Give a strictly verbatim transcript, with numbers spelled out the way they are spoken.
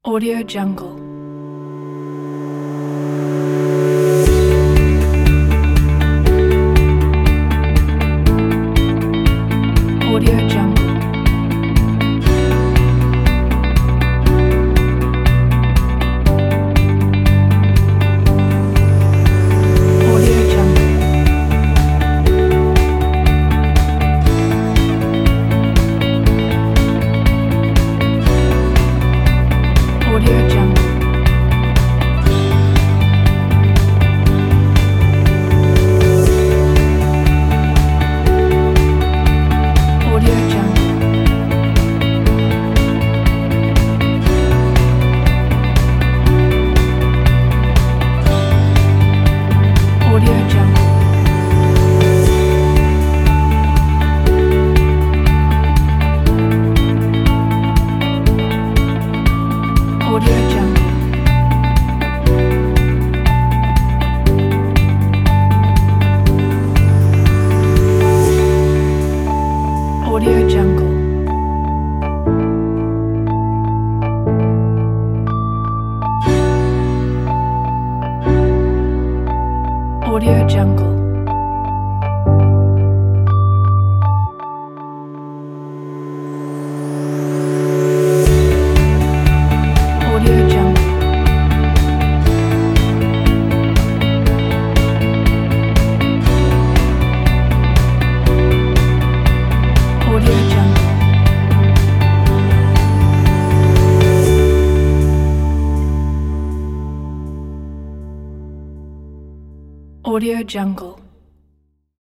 Audio Jungle. Audio Jungle. Audio Jungle. Audio Jungle. Audio Jungle. Audio Jungle. Audio Jungle. Audio Jungle. Audio Jungle. Audio Jungle. Audio Jungle. Audio Jungle.